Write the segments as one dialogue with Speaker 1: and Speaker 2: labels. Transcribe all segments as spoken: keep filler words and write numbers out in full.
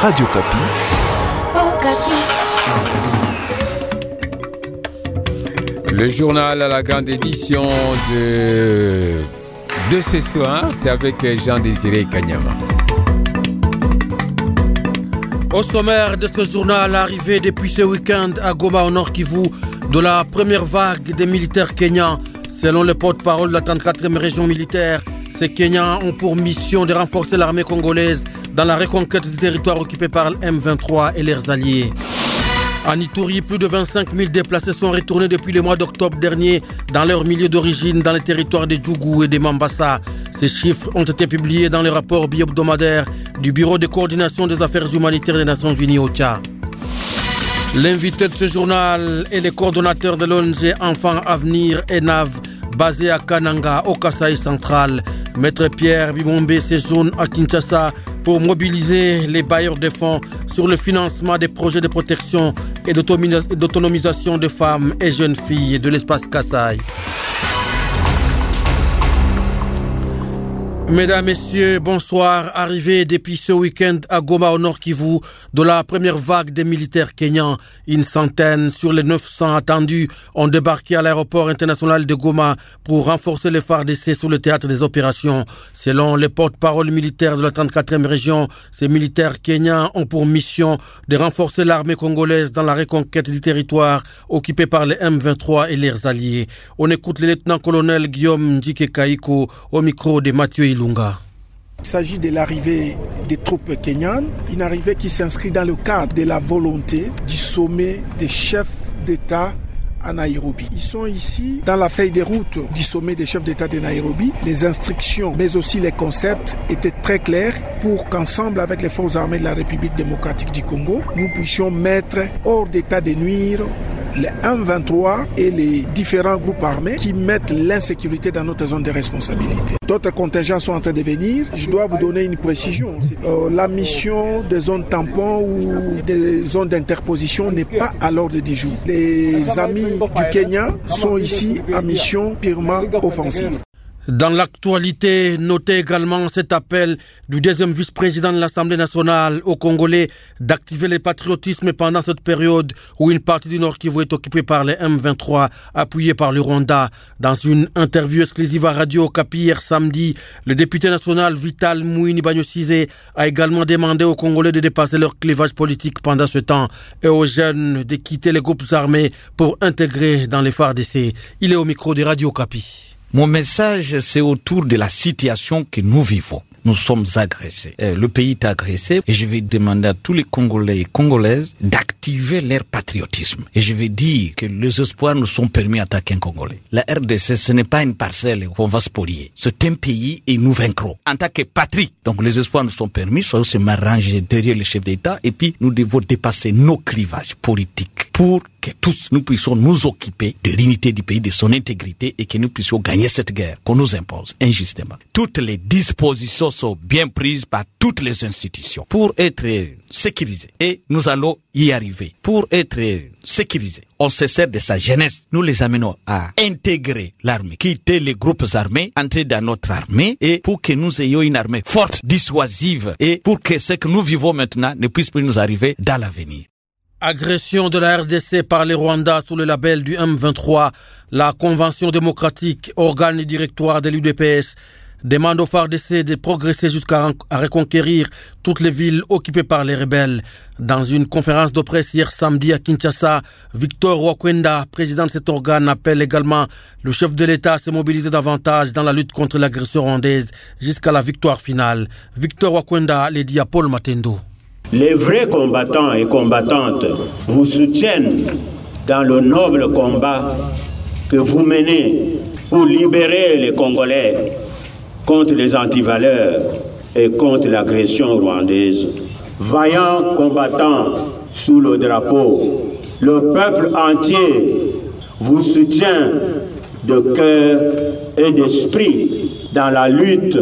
Speaker 1: Radio Kapi.
Speaker 2: Okapi.
Speaker 3: Le journal à la grande édition de, de ce soir, c'est avec Jean-Désiré Kanyama.
Speaker 4: Au sommaire de ce journal, arrivé depuis ce week-end à Goma au Nord Kivu de la première vague des militaires kenyans. Selon le porte-parole de la trente-quatrième région militaire, ces Kenyans ont pour mission de renforcer l'armée congolaise dans la reconquête du territoire occupé par le M vingt-trois et leurs alliés. En Ituri, plus de vingt-cinq mille déplacés sont retournés depuis le mois d'octobre dernier dans leur milieu d'origine dans les territoires de Djougou et de Mambasa. Ces chiffres ont été publiés dans le rapport bi-hebdomadaire du Bureau de coordination des affaires humanitaires des Nations Unies O C H A. L'invité de ce journal est le coordonnateur de l'O N G Enfants Avenir E N A V, basé à Kananga, au Kasaï central. Maître Pierre Bibombe séjourne à Kinshasa pour mobiliser les bailleurs de fonds sur le financement des projets de protection et d'autonomisation des femmes et jeunes filles de l'espace Kasaï. Mesdames, Messieurs, bonsoir. Arrivé depuis ce week-end à Goma au Nord Kivu de la première vague des militaires kenyans. Une centaine sur les neuf cents attendus ont débarqué à l'aéroport international de Goma pour renforcer les F A R D C sur le théâtre des opérations. Selon les porte-parole militaires de la trente-quatrième région, ces militaires kenyans ont pour mission de renforcer l'armée congolaise dans la reconquête du territoire occupé par les M vingt-trois et leurs alliés. On écoute le lieutenant-colonel Guillaume Ndjike Kaiko au micro de Mathieu Ilunga.
Speaker 5: Il s'agit de l'arrivée des troupes kenyanes, une arrivée qui s'inscrit dans le cadre de la volonté du sommet des chefs d'État à Nairobi. Ils sont ici dans la feuille de route du sommet des chefs d'État de Nairobi. Les instructions, mais aussi les concepts étaient très clairs pour qu'ensemble avec les forces armées de la République démocratique du Congo, nous puissions mettre hors d'état de nuire les M vingt-trois et les différents groupes armés qui mettent l'insécurité dans notre zone de responsabilité. D'autres contingents sont en train de venir. Je dois vous donner une précision. Euh, la mission des zones tampons ou des zones d'interposition n'est pas à l'ordre du jour. Les amis du Kenya sont ici à mission purement offensive.
Speaker 4: Dans l'actualité, notez également cet appel du deuxième vice-président de l'Assemblée nationale aux Congolais d'activer le patriotisme pendant cette période où une partie du Nord Kivu est occupée par les M vingt-trois, appuyée par le Rwanda. Dans une interview exclusive à Radio Okapi hier samedi, le député national Vital Mouini Banyosizé a également demandé aux Congolais de dépasser leur clivage politique pendant ce temps et aux jeunes de quitter les groupes armés pour intégrer dans les F A R D C. Il est au micro de Radio Okapi.
Speaker 6: Mon message, c'est autour de la situation que nous vivons. Nous sommes agressés. Le pays est agressé et je vais demander à tous les Congolais et Congolaises d'activer leur patriotisme. Et je vais dire que les espoirs nous sont permis d'attaquer un Congolais. La R D C, ce n'est pas une parcelle qu'on va spolier. C'est un pays et nous vaincrons. En tant que patrie, donc les espoirs nous sont permis, soit se m'arranger derrière le chef d'État et puis nous devons dépasser nos clivages politiques pour que tous nous puissions nous occuper de l'unité du pays, de son intégrité et que nous puissions gagner cette guerre qu'on nous impose injustement. Toutes les dispositions sont bien prises par toutes les institutions pour être sécurisées et nous allons y arriver. Pour être sécurisés, on se sert de sa jeunesse. Nous les amenons à intégrer l'armée, quitter les groupes armés, entrer dans notre armée et pour que nous ayons une armée forte, dissuasive et pour que ce que nous vivons maintenant ne puisse plus nous arriver dans l'avenir.
Speaker 4: Agression de la R D C par les Rwandais sous le label du M vingt-trois. La Convention démocratique, organe et directoire de l'U D P S, demande au F A R D C de progresser jusqu'à reconquérir toutes les villes occupées par les rebelles. Dans une conférence de presse hier samedi à Kinshasa, Victor Wakwenda, président de cet organe, appelle également le chef de l'État à se mobiliser davantage dans la lutte contre l'agression rwandaise jusqu'à la victoire finale. Victor Wakwenda l'a dit à Paul Matendo.
Speaker 7: Les vrais combattants et combattantes vous soutiennent dans le noble combat que vous menez pour libérer les Congolais contre les antivaleurs et contre l'agression rwandaise. Vaillants combattants sous le drapeau, le peuple entier vous soutient de cœur et d'esprit dans la lutte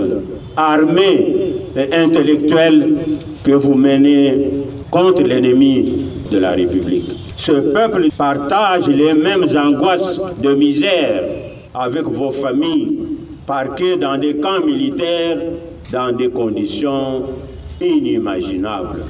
Speaker 7: armée et intellectuelle que vous menez contre l'ennemi de la République. Ce peuple partage les mêmes angoisses de misère avec vos familles, parquées dans des camps militaires dans des conditions inimaginables.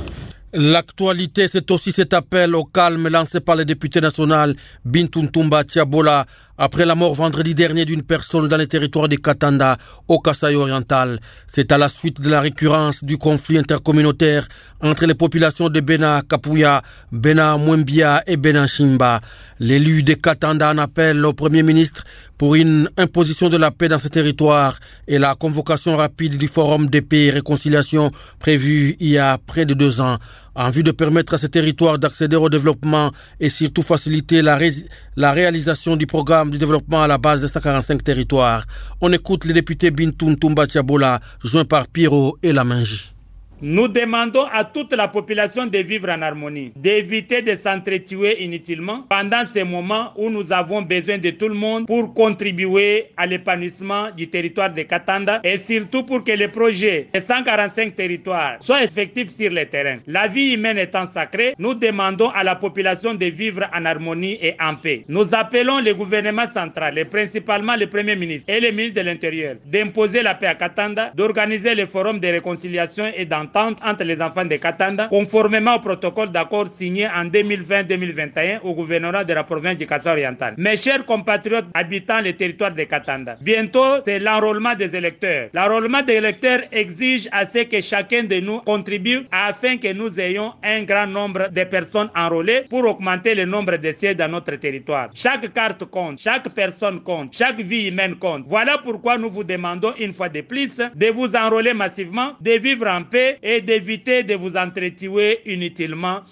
Speaker 4: L'actualité, c'est aussi cet appel au calme lancé par le député national Bintou Ntumba Tiabola après la mort vendredi dernier d'une personne dans les territoires de Katanda, au Kasaï oriental. C'est à la suite de la récurrence du conflit intercommunautaire entre les populations de Bena Kapuya, Bena Mwembia et Bena Shimba. L'élu de Katanda en appelle au Premier ministre pour une imposition de la paix dans ce territoire et la convocation rapide du Forum de paix et réconciliation prévu il y a près de deux ans, en vue de permettre à ce territoire d'accéder au développement et surtout faciliter la, ré- la réalisation du programme du développement à la base de cent quarante-cinq territoires. On écoute le député Bintou Ntumba Tiabola, joint par Pierrot et Lamanji.
Speaker 1: Nous demandons à toute la population de vivre en harmonie, d'éviter de s'entretuer inutilement pendant ces moments où nous avons besoin de tout le monde pour contribuer à l'épanouissement du territoire de Katanda et surtout pour que les projets de cent quarante-cinq territoires soient effectifs sur le terrain. La vie humaine étant sacrée, nous demandons à la population de vivre en harmonie et en paix. Nous appelons le gouvernement central, et principalement le Premier ministre et le ministre de l'Intérieur, d'imposer la paix à Katanda, d'organiser le forum de réconciliation et d'entente entre les enfants de Katanda, conformément au protocole d'accord signé en deux mille vingt deux mille vingt et un au gouvernorat de la province du Kasaï oriental. Mes chers compatriotes habitant les territoires de Katanda, bientôt c'est l'enrôlement des électeurs. L'enrôlement des électeurs exige à ce que chacun de nous contribue afin que nous ayons un grand nombre de personnes enrôlées pour augmenter le nombre de sièges dans notre territoire. Chaque carte compte, chaque personne compte, chaque vie humaine compte. Voilà pourquoi nous vous demandons une fois de plus de vous enrôler massivement, de vivre en paix et d'éviter de vous entretuer inutilement.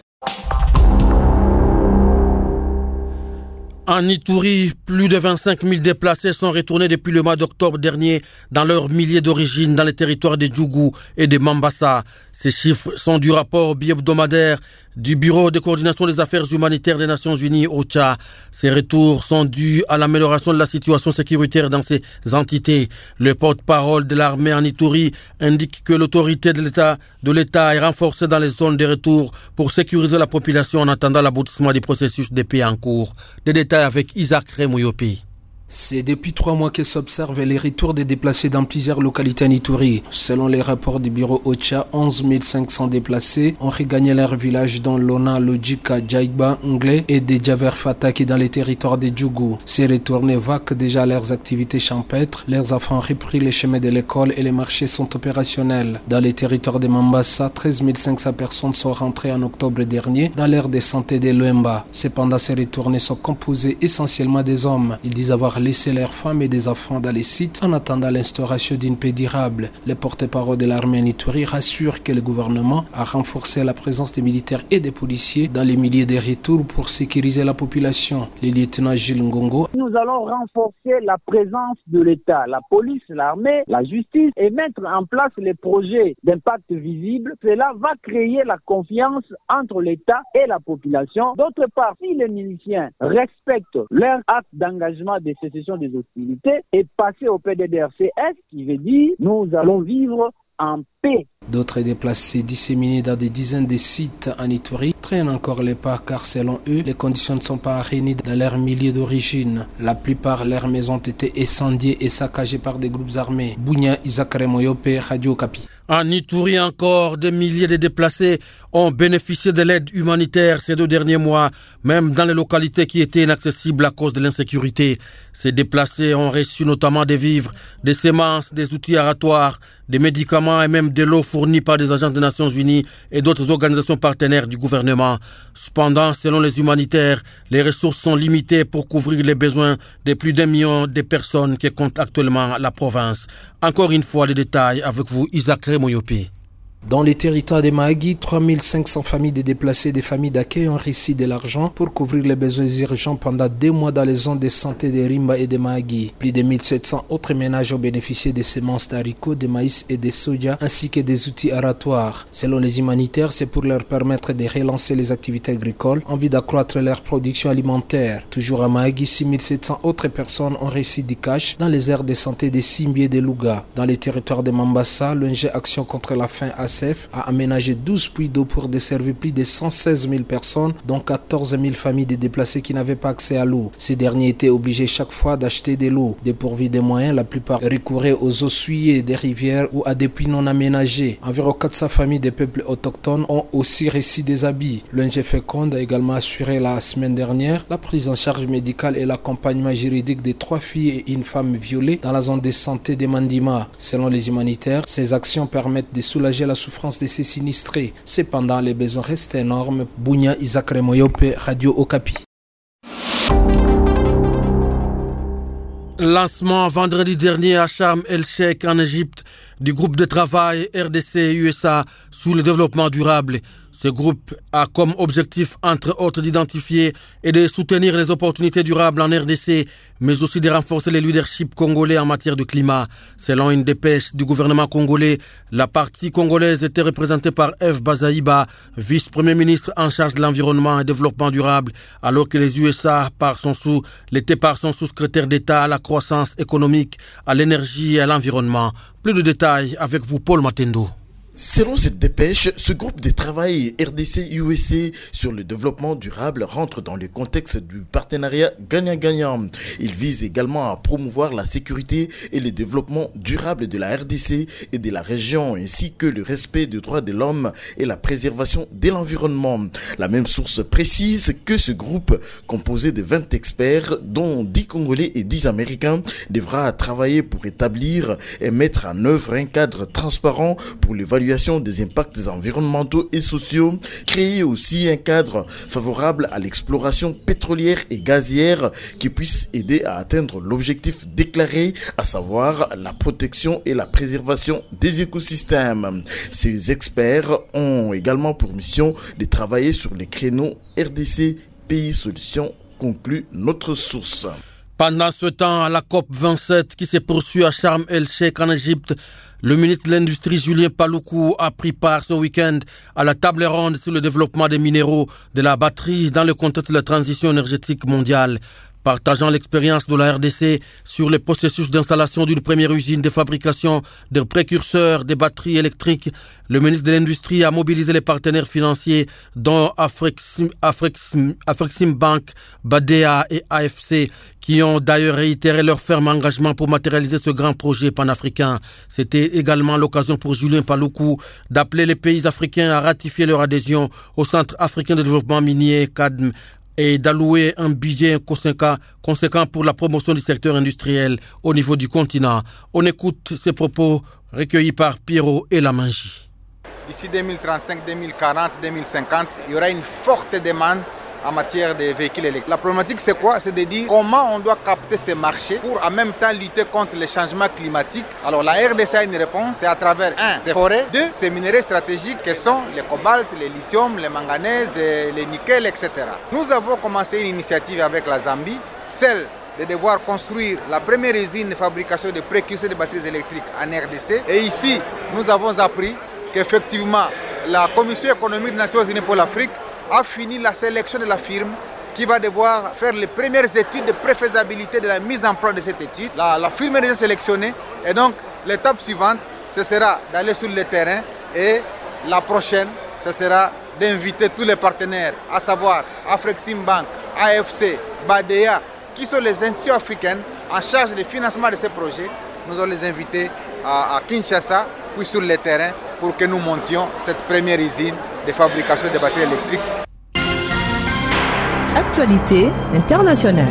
Speaker 4: En Ituri, plus de vingt-cinq mille déplacés sont retournés depuis le mois d'octobre dernier dans leur milliers d'origine dans les territoires de Djougou et de Mambasa. Ces chiffres sont du rapport bi-hebdomadaire du Bureau de coordination des affaires humanitaires des Nations Unies, OCHA. Ces retours sont dus à l'amélioration de la situation sécuritaire dans ces entités. Le porte-parole de l'armée en Ituri indique que l'autorité de l'État, de l'État est renforcée dans les zones de retour pour sécuriser la population en attendant l'aboutissement du processus de paix en cours. Des détails avec Isaac Remouyopi.
Speaker 8: C'est depuis trois mois que s'observent les retours des déplacés dans plusieurs localités en Ituri. Selon les rapports du bureau OCHA, onze mille cinq cents déplacés ont regagné leur village dans Lona, Lojika, Djaïba, Nglé et des Djaver Fataki dans les territoires de Djougou. Ces retournés vaquent déjà à leurs activités champêtres. Leurs enfants ont repris les chemins de l'école et les marchés sont opérationnels. Dans les territoires de Mambasa, treize mille cinq cents personnes sont rentrées en octobre dernier dans l'aire de santé de Luemba. Cependant, ces retournés sont composés essentiellement des hommes. Ils disent avoir laisser leurs femmes et des enfants dans les sites en attendant l'instauration d'une paix durable. Le porte-parole de l'armée en Ituri rassure que le gouvernement a renforcé la présence des militaires et des policiers dans les milliers de retours pour sécuriser la population. Le lieutenant Gilles Ngongo.
Speaker 9: Nous allons renforcer la présence de l'État, la police, l'armée, la justice et mettre en place les projets d'impact visible. Cela va créer la confiance entre l'État et la population. D'autre part, si les miliciens respectent leur acte d'engagement de cessation des hostilités et passer au P D D R C S, qui veut dire nous allons vivre en paix.
Speaker 8: D'autres déplacés disséminés dans des dizaines de sites en Ituri traînent encore les pas car selon eux, les conditions ne sont pas réunies dans leurs milliers d'origine. La plupart de leurs maisons ont été incendiées et saccagées par des groupes armés. Bounia Isakare Moyope, Radio Okapi.
Speaker 4: En Ituri encore, des milliers de déplacés ont bénéficié de l'aide humanitaire ces deux derniers mois, même dans les localités qui étaient inaccessibles à cause de l'insécurité. Ces déplacés ont reçu notamment des vivres, des semences, des outils aratoires, des médicaments et même de l'eau fournie par des agents des Nations Unies et d'autres organisations partenaires du gouvernement. Cependant, selon les humanitaires, les ressources sont limitées pour couvrir les besoins de plus d'un million de personnes qui comptent actuellement la province. Encore une fois, les détails avec vous, Isaac Remoyopi.
Speaker 8: Dans les territoires de Mahagi, trois mille cinq cents familles de déplacés et des familles d'accueil ont reçu de l'argent pour couvrir les besoins urgents pendant deux mois dans les zones de santé de Rimba et de Mahagi. Plus de mille sept cents autres ménages ont bénéficié des semences d'haricots, de maïs et de soja, ainsi que des outils aratoires. Selon les humanitaires, c'est pour leur permettre de relancer les activités agricoles en vue d'accroître leur production alimentaire. Toujours à Mahagi, six mille sept cents autres personnes ont reçu du cash dans les aires de santé de Simbi et de Louga. Dans les territoires de Mambasa, l'O N G Action contre la faim a S a aménagé douze puits d'eau pour desservir plus de cent seize mille personnes, dont quatorze mille familles de déplacés qui n'avaient pas accès à l'eau. Ces derniers étaient obligés chaque fois d'acheter de l'eau. Dépourvus des moyens, la plupart recouraient aux eaux souillées des rivières ou à des puits non aménagés. Environ quatre cents familles des peuples autochtones ont aussi reçu des habits. L'O N G Féconde a également assuré la semaine dernière la prise en charge médicale et l'accompagnement juridique de trois filles et une femme violées dans la zone de santé de Mandima. Selon les humanitaires, ces actions permettent de soulager la souffrance de ces sinistrés. Cependant, les besoins restent énormes. Bounia Isaac Remoyope, Radio Okapi.
Speaker 4: Lancement vendredi dernier à Sharm el-Sheikh en Égypte du groupe de travail R D C U S A sur le développement durable. Ce groupe a comme objectif, entre autres, d'identifier et de soutenir les opportunités durables en R D C, mais aussi de renforcer le leadership congolais en matière de climat. Selon une dépêche du gouvernement congolais, la partie congolaise était représentée par F. Bazaïba, vice-premier ministre en charge de l'environnement et développement durable, alors que les U S A par son sous, l'étaient par son sous-secrétaire d'État à la croissance économique, à l'énergie et à l'environnement. Plus de détails avec vous, Paul Matendo.
Speaker 10: Selon cette dépêche, ce groupe de travail R D C U S A sur le développement durable rentre dans le contexte du partenariat gagnant-gagnant. Il vise également à promouvoir la sécurité et le développement durable de la R D C et de la région, ainsi que le respect des droits de l'homme et la préservation de l'environnement. La même source précise que ce groupe, composé de vingt experts, dont dix Congolais et dix Américains, devra travailler pour établir et mettre en œuvre un cadre transparent pour l'évaluation des impacts environnementaux et sociaux, créer aussi un cadre favorable à l'exploration pétrolière et gazière qui puisse aider à atteindre l'objectif déclaré, à savoir la protection et la préservation des écosystèmes. Ces experts ont également pour mission de travailler sur les créneaux R D C Pays Solutions, conclut notre source.
Speaker 4: Pendant ce temps, à la COP vingt-sept qui s'est poursuivie à Sharm el-Sheikh en Égypte, le ministre de l'Industrie Julien Paluku a pris part ce week-end à la table ronde sur le développement des minéraux de la batterie dans le contexte de la transition énergétique mondiale. Partageant l'expérience de la R D C sur le processus d'installation d'une première usine de fabrication de précurseurs des batteries électriques, le ministre de l'Industrie a mobilisé les partenaires financiers dont Afrixim, Afrixim, Afrixim Bank, Badea et A F C, qui ont d'ailleurs réitéré leur ferme engagement pour matérialiser ce grand projet panafricain. C'était également l'occasion pour Julien Paluku d'appeler les pays africains à ratifier leur adhésion au Centre africain de développement minier, C A D M, et d'allouer un budget conséquent pour la promotion du secteur industriel au niveau du continent. On écoute ces propos recueillis par Pierrot et Lamanji.
Speaker 11: D'ici deux mille trente-cinq, deux mille quarante, deux mille cinquante, il y aura une forte demande en matière de véhicules électriques. La problématique, c'est quoi? C'est de dire comment on doit capter ces marchés pour en même temps lutter contre les changements climatiques. Alors la R D C a une réponse, c'est à travers un, ces forêts, deux, ces minéraux stratégiques que sont les cobalt, les lithium, les manganèses, les nickel, et cetera. Nous avons commencé une initiative avec la Zambie, celle de devoir construire la première usine de fabrication de précurseurs de batteries électriques en R D C. Et ici, nous avons appris qu'effectivement, la Commission économique des Nations Unies pour l'Afrique a fini la sélection de la firme qui va devoir faire les premières études de préfaisabilité de la mise en place de cette étude. La, la firme est déjà sélectionnée et donc l'étape suivante, ce sera d'aller sur le terrain et la prochaine, ce sera d'inviter tous les partenaires, à savoir Afrixim Bank, A F C, Badea, qui sont les institutions africaines en charge du financement de ces projets. Nous allons les inviter à, à Kinshasa, puis sur le terrain, pour que nous montions cette première usine de fabrication de batteries électriques.
Speaker 12: Actualité internationale.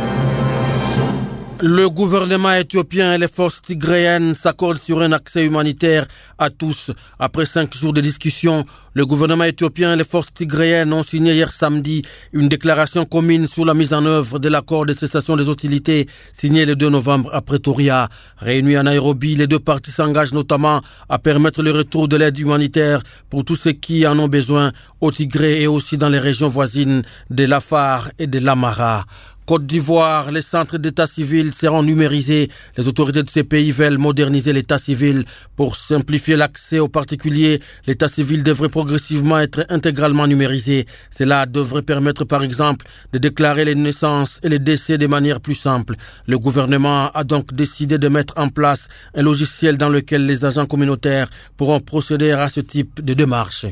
Speaker 4: Le gouvernement éthiopien et les forces tigréennes s'accordent sur un accès humanitaire à tous. Après cinq jours de discussion, le gouvernement éthiopien et les forces tigréennes ont signé hier samedi une déclaration commune sur la mise en œuvre de l'accord de cessation des hostilités signé le deux novembre à Pretoria. Réunis à Nairobi, les deux parties s'engagent notamment à permettre le retour de l'aide humanitaire pour tous ceux qui en ont besoin au Tigré et aussi dans les régions voisines de l'Afar et de l'Amara. Côte d'Ivoire, les centres d'état civil seront numérisés. Les autorités de ces pays veulent moderniser l'état civil. Pour simplifier l'accès aux particuliers, l'état civil devrait progressivement être intégralement numérisé. Cela devrait permettre par exemple de déclarer les naissances et les décès de manière plus simple. Le gouvernement a donc décidé de mettre en place un logiciel dans lequel les agents communautaires pourront procéder à ce type de démarche.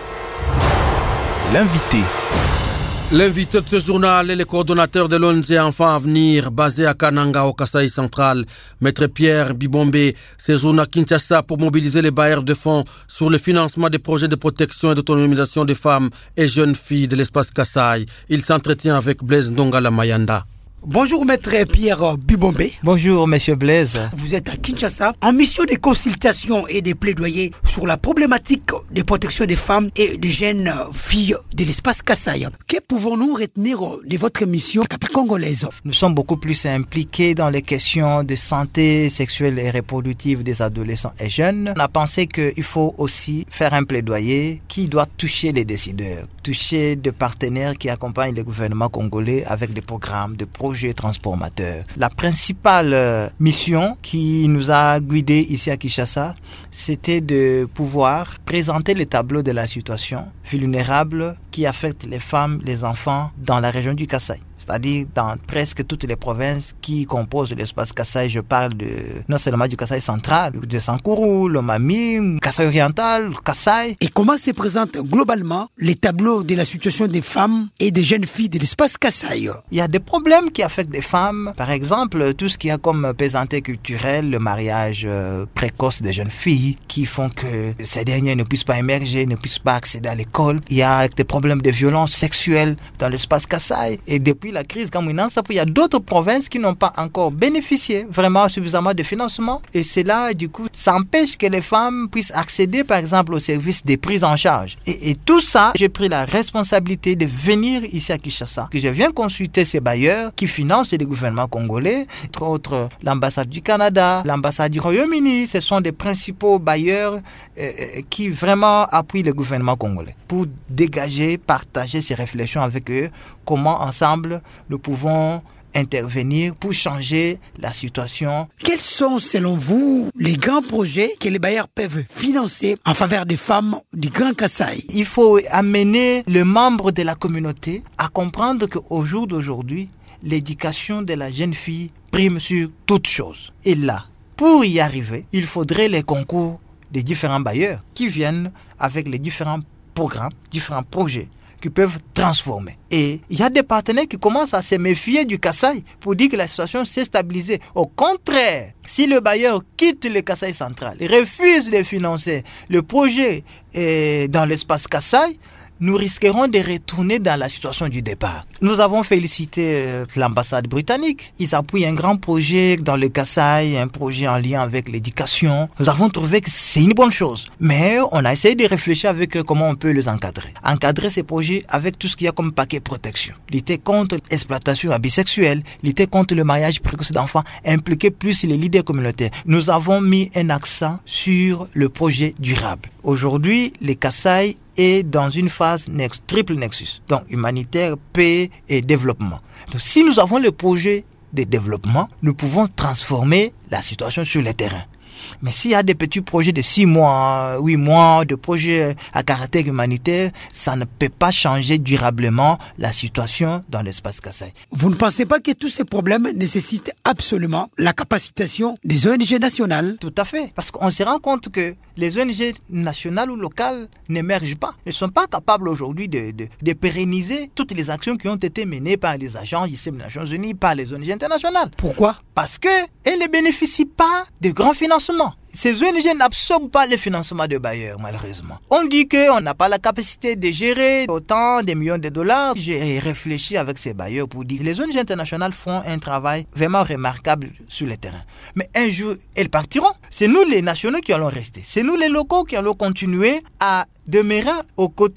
Speaker 13: L'invité.
Speaker 4: L'invité de ce journal est le coordonnateur de l'O N G Enfants Avenir, basé à Kananga, au Kasaï central, Maître Pierre Bibombe, séjourne à Kinshasa pour mobiliser les bailleurs de fonds sur le financement des projets de protection et d'autonomisation des femmes et jeunes filles de l'espace Kasaï. Il s'entretient avec Blaise Ndongala Mayanda.
Speaker 14: Bonjour Maître Pierre Bibombe.
Speaker 15: Bonjour Monsieur Blaise.
Speaker 14: Vous êtes à Kinshasa en mission de consultation et de plaidoyer sur la problématique de protection des femmes et des jeunes filles de l'espace Kasaï. Que pouvons-nous retenir de votre mission congolaise?
Speaker 15: Nous sommes beaucoup plus impliqués dans les questions de santé sexuelle et reproductive des adolescents et jeunes. On a pensé qu'il faut aussi faire un plaidoyer qui doit toucher les décideurs, toucher des partenaires qui accompagnent le gouvernement congolais avec des programmes de projets transformateurs. La principale euh, mission qui nous a guidés ici à Kinshasa, c'était de pouvoir présenter le tableau de la situation vulnérable qui affecte les femmes, les enfants dans la région du Kasaï. C'est-à-dire dans presque toutes les provinces qui composent l'espace Kasaï. Je parle de, non seulement du Kasaï central, de Sankourou, Lomami, Kasaï oriental, Kasaï.
Speaker 14: Et comment se présente globalement les tableaux de la situation des femmes et des jeunes filles de l'espace Kasaï?
Speaker 15: Il y a des problèmes qui affectent les femmes. Par exemple, tout ce qu'il y a comme pesanté culturelle, le mariage euh, précoce des jeunes filles qui font que ces dernières ne puissent pas émerger, ne puissent pas accéder à l'école. Il y a des problèmes de violence sexuelle dans l'espace Kasaï. Et depuis la crise Kamwinansa, il y a d'autres provinces qui n'ont pas encore bénéficié vraiment suffisamment de financement. Et cela, du coup, ça empêche que les femmes puissent accéder, par exemple, aux services de prise en charge. Et, et tout ça, j'ai pris la responsabilité de venir ici à Kinshasa, que je viens consulter ces bailleurs qui financent les gouvernements congolais, entre autres l'ambassade du Canada, l'ambassade du Royaume-Uni. Ce sont des principaux bailleurs euh, qui vraiment appuient le gouvernement congolais pour dégager, partager ces réflexions avec eux, comment ensemble nous pouvons intervenir pour changer la situation.
Speaker 14: Quels sont, selon vous, les grands projets que les bailleurs peuvent financer en faveur des femmes du Grand Kasaï?
Speaker 15: Il faut amener les membres de la communauté à comprendre qu'au jour d'aujourd'hui, l'éducation de la jeune fille prime sur toute chose. Et là, pour y arriver, il faudrait les concours des différents bailleurs qui viennent avec les différents programmes, différents projets qui peuvent transformer. Et il y a des partenaires qui commencent à se méfier du Kasaï pour dire que la situation s'est stabilisée. Au contraire, si le bailleur quitte le Kasaï central, refuse de financer le projet eh, dans l'espace Kasaï, nous risquerons de retourner dans la situation du départ. Nous avons félicité l'ambassade britannique. Ils appuient un grand projet dans le Kasaï, un projet en lien avec l'éducation. Nous avons trouvé que c'est une bonne chose. Mais on a essayé de réfléchir avec eux comment on peut les encadrer. Encadrer ces projets avec tout ce qu'il y a comme paquet protection. Lutter contre l'exploitation bisexuelle, lutter contre le mariage précoce d'enfants, impliquer plus les leaders communautaires. Nous avons mis un accent sur le projet durable. Aujourd'hui, le Kasaï est dans une phase nex, triple nexus, donc humanitaire, paix et développement. Donc, si nous avons le projet de développement, nous pouvons transformer la situation sur le terrain. Mais s'il y a des petits projets de six mois, huit mois, de projets à caractère humanitaire, ça ne peut pas changer durablement la situation dans l'espace Kasaï.
Speaker 14: Vous ne pensez pas que tous ces problèmes nécessitent absolument la capacitation des O N G nationales?
Speaker 15: Tout à fait, parce qu'on se rend compte que les O N G nationales ou locales n'émergent pas. Elles ne sont pas capables aujourd'hui de, de, de pérenniser toutes les actions qui ont été menées par les agences des Nations Unies, par les O N G internationales.
Speaker 14: Pourquoi?
Speaker 15: Parce qu'elles ne bénéficient pas de grands financements. Ces O N G n'absorbent pas le financement de bailleurs, malheureusement. On dit qu'on n'a pas la capacité de gérer autant de millions de dollars. J'ai réfléchi avec ces bailleurs pour dire que les O N G internationales font un travail vraiment remarquable sur le terrain. Mais un jour, elles partiront. C'est nous les nationaux qui allons rester. C'est nous les locaux qui allons continuer à demeurer aux côtés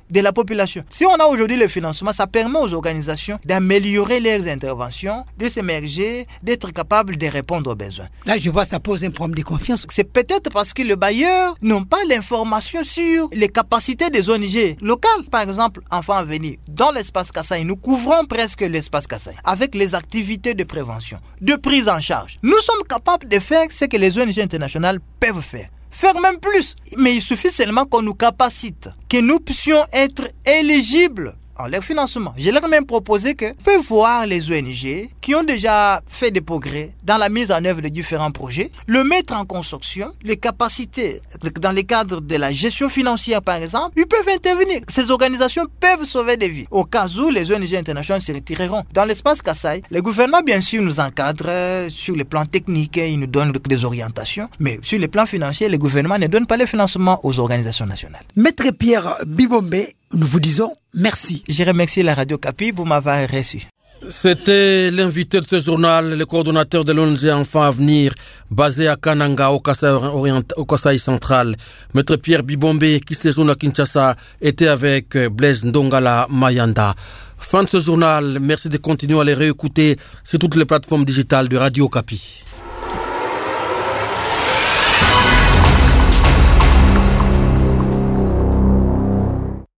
Speaker 15: de la population. Si on a aujourd'hui le financement, ça permet aux organisations d'améliorer leurs interventions, de s'émerger, d'être capables de répondre aux besoins.
Speaker 14: Là, je vois, ça pose un problème de confiance.
Speaker 15: C'est peut-être parce que les bailleurs n'ont pas l'information sur les capacités des O N G locales. Par exemple, Enfants à venir, dans l'espace Kasaï, nous couvrons presque l'espace Kasaï avec les activités de prévention, de prise en charge. Nous sommes capables de faire ce que les O N G internationales peuvent faire. Faire même plus. Mais il suffit seulement qu'on nous capacite, que nous puissions être éligibles en leur financement. Je leur ai même proposé que peuvent voir les O N G qui ont déjà fait des progrès dans la mise en œuvre de différents projets, le mettre en construction, les capacités dans les cadres de la gestion financière par exemple, ils peuvent intervenir. Ces organisations peuvent sauver des vies. Au cas où les O N G internationales se retireront. Dans l'espace Kasaï, le gouvernement bien sûr nous encadre sur le plan technique, il nous donne des orientations, mais sur le plan financier, le gouvernement ne donne pas le financement aux organisations nationales.
Speaker 14: Maître Pierre Bibombe, nous vous disons merci.
Speaker 15: Je remercie la Radio Kapi pour m'avoir reçu.
Speaker 4: C'était l'invité de ce journal, le coordonnateur de l'O N G Enfants à venir, basé à Kananga, au Kasaï, au Kasaï central. Maître Pierre Bibombe, qui séjourne à Kinshasa, était avec Blaise Ndongala Mayanda. Fin de ce journal. Merci de continuer à les réécouter sur toutes les plateformes digitales de Radio Kapi.